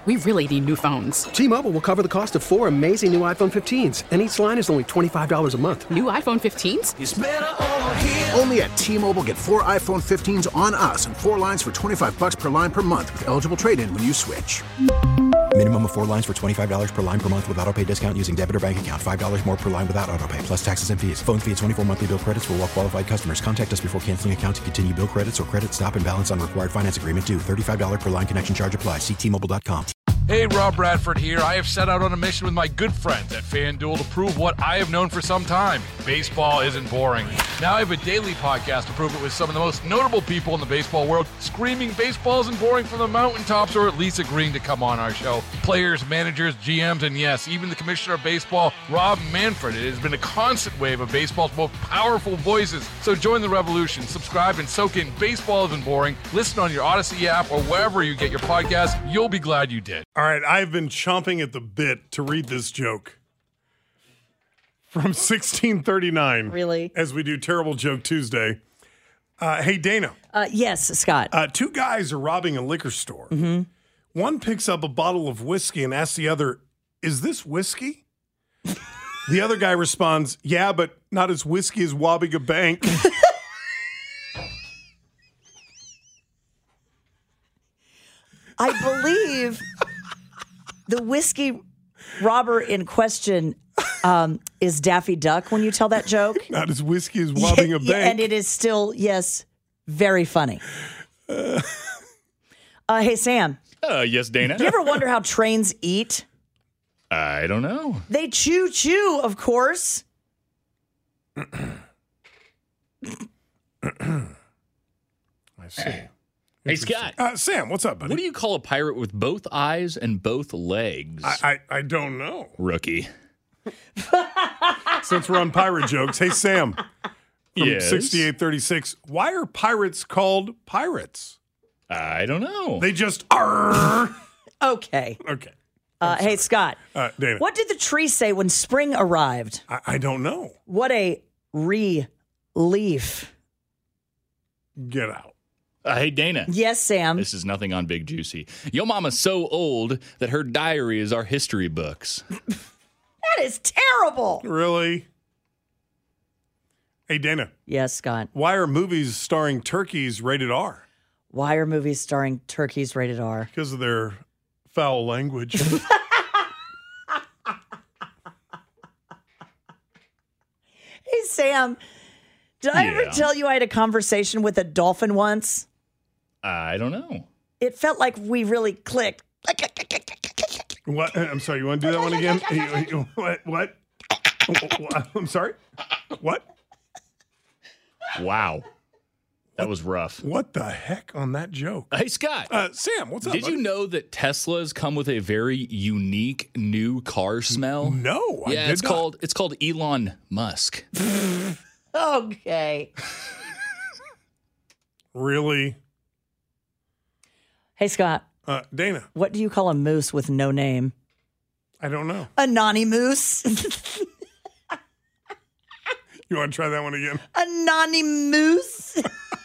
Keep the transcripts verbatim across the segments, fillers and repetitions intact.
we really need new phones. T-Mobile will cover the cost of four amazing new iPhone fifteens, and each line is only twenty-five dollars a month. New iPhone fifteens? It's better over here. Only at T-Mobile, get four iPhone fifteens on us and four lines for twenty-five dollars per line per month with eligible trade-in when you switch. Minimum of four lines for twenty-five dollars per line per month with autopay discount using debit or bank account. five dollars more per line without autopay, plus taxes and fees. Phone fee at twenty-four monthly bill credits for well-qualified customers. Contact us before canceling account to continue bill credits or credit stop and balance on required finance agreement due. thirty-five dollars per line connection charge applies. See T Mobile dot com. Hey, Rob Bradford here. I have set out on a mission with my good friends at FanDuel to prove what I have known for some time. Baseball isn't boring. Now I have a daily podcast to prove it with some of the most notable people in the baseball world, screaming baseball isn't boring from the mountaintops, or at least agreeing to come on our show. Players, managers, G Ms, and yes, even the commissioner of baseball, Rob Manfred. It has been a constant wave of baseball's most powerful voices. So join the revolution. Subscribe and soak in Baseball Isn't Boring. Listen on your Odyssey app or wherever you get your podcast. You'll be glad you did. All right, I've been chomping at the bit to read this joke from sixteen thirty-nine. Really? As we do Terrible Joke Tuesday. Uh, hey, Dana. Uh, yes, Scott. Uh, two guys are robbing a liquor store. Mm-hmm. One picks up a bottle of whiskey and asks the other, "Is this whiskey?" The other guy responds, "Yeah, but not as whiskey as robbing a bank." I believe the whiskey robber in question um, is Daffy Duck when you tell that joke. Not as whiskey as robbing yeah, a bank. Yeah, and it is still, yes, very funny. Uh, uh, hey, Sam. Uh, yes, Dana. Do you ever wonder how trains eat? I don't know. They chew, chew, of course. I see. Hey, Scott. Uh, Sam, what's up, buddy? What do you call a pirate with both eyes and both legs? I, I, I don't know. Rookie. Since we're on pirate jokes, hey, Sam, from Yes? sixty-eight thirty-six, why are pirates called pirates? I don't know. They just are. Okay. Okay. Uh, hey, Scott. Uh, Dana. What did the tree say when spring arrived? I, I don't know. What a relief. Get out. Uh, hey, Dana. Yes, Sam. This is nothing on Big Juicy. Yo mama's so old that her diary is our history books. That is terrible. Really? Hey, Dana. Yes, Scott. Why are movies starring turkeys rated R? Why are movies starring turkeys rated R? Because of their foul language. Hey, Sam. Did I ever Yeah. tell you I had a conversation with a dolphin once? I don't know. It felt like we really clicked. What? I'm sorry. You want to do that one again? What? What? I'm sorry. What? Wow. That was rough. What the heck on that joke? Hey, Scott. Uh, Sam, what's up? Did buddy? you know that Teslas come with a very unique new car smell? No. I Yeah, did it's not. called it's called Elon Musk. Okay. Really? Hey, Scott. Uh, Dana, What do you call a moose with no name? I don't know. A nani moose. You want to try that one again? A nani moose.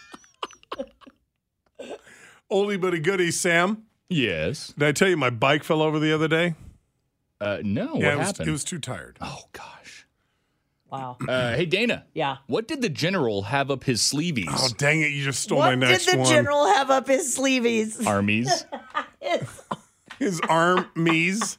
Oldie but a goodie, Sam. Yes. Did I tell you my bike fell over the other day? Uh, no. yeah, what it was, happened? it was too tired. Oh gosh. Wow. Uh, hey Dana. Yeah. What did the general have up his sleeveys? Oh, dang it. You just stole What my did next the one. general have up his sleeveys? Armies. His armies.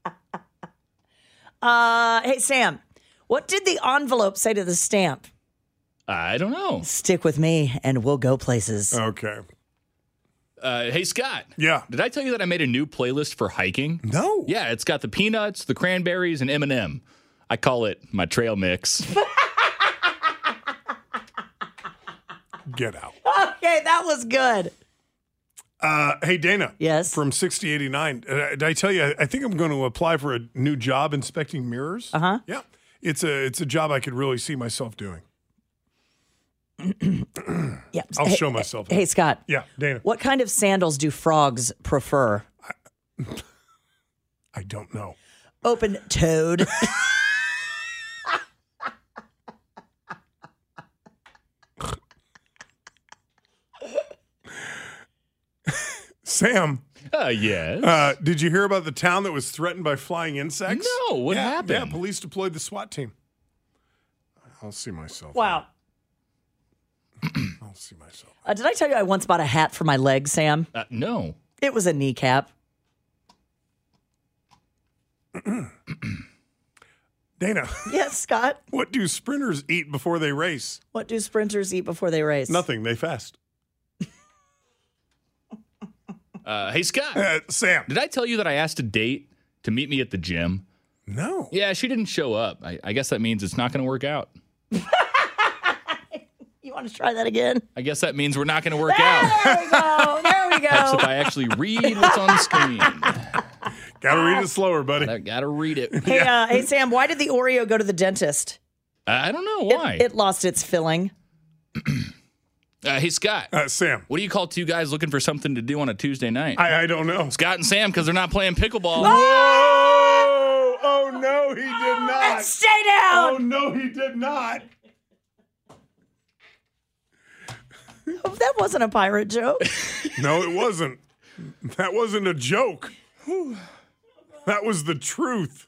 Uh, hey, Sam. What did the envelope say to the stamp? I don't know. Stick with me and we'll go places. Okay. Uh, hey Scott. Yeah. Did I tell you that I made a new playlist for hiking? No. Yeah, it's got the peanuts, the cranberries, and M and M. I call it my trail mix. Get out. Okay, that was good. Uh, hey, Dana. Yes. From sixty eighty-nine. Uh, did I tell you, I, I think I'm going to apply for a new job inspecting mirrors. Uh-huh. Yeah. It's a, it's a job I could really see myself doing. Yeah. I'll Hey- show myself. Hey, Scott. Yeah, Dana. What kind of sandals do frogs prefer? I don't know. Open toed. Sam. Uh, yes. Uh, did you hear about the town that was threatened by flying insects? No, what yeah, happened? Yeah, police deployed the SWAT team. I'll see myself. Wow. I'll see myself. Uh, did I tell you I once bought a hat for my leg, Sam? Uh, no. It was a kneecap. Dana. Yes, Scott. What do sprinters eat before they race? What do sprinters eat before they race? Nothing. They fast. Uh, hey, Scott. Uh, Sam. Did I tell you that I asked a date to meet me at the gym? No. Yeah, she didn't show up. I, I guess that means it's not going to work out. You want to try that again? I guess that means we're not going to work there, out. There we go. There we go. That's if I actually read what's on the screen. Gotta read it slower, buddy. I gotta read it. Hey, uh, hey, Sam, why did the Oreo go to the dentist? I don't know why. It, it lost its filling. Uh, hey, Scott. Uh, Sam. What do you call two guys looking for something to do on a Tuesday night? I, I don't know. Scott and Sam, because they're not playing pickleball. Oh! Oh, no, he did not. Stay down. Oh, no, he did not. Oh, that wasn't a pirate joke. No, it wasn't. That wasn't a joke. That was the truth.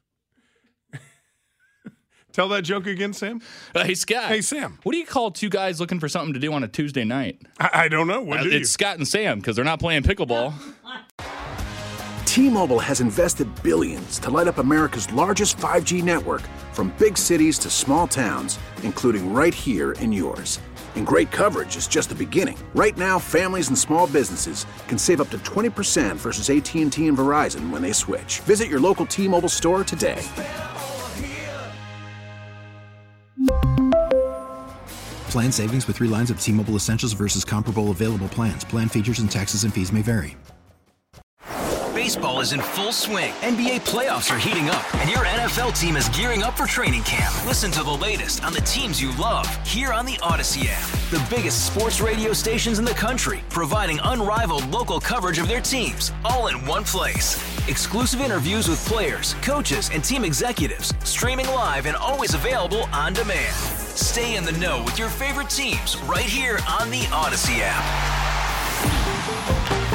Tell that joke again, Sam. Uh, hey, Scott. Hey, Sam. What do you call two guys looking for something to do on a Tuesday night? I, I don't know. What Uh, do it's you? Scott and Sam, because they're not playing pickleball. T-Mobile has invested billions to light up America's largest five G network, from big cities to small towns, including right here in yours. And great coverage is just the beginning. Right now, families and small businesses can save up to twenty percent versus A T and T and Verizon when they switch. Visit your local T-Mobile store today. Plan savings with three lines of T-Mobile Essentials versus comparable available plans. Plan features and taxes and fees may vary. Baseball is in full swing. N B A playoffs are heating up, and your N F L team is gearing up for training camp. Listen to the latest on the teams you love here on the Odyssey app. The biggest sports radio stations in the country, providing unrivaled local coverage of their teams, all in one place. Exclusive interviews with players, coaches, and team executives, streaming live and always available on demand. Stay in the know with your favorite teams right here on the Odyssey app.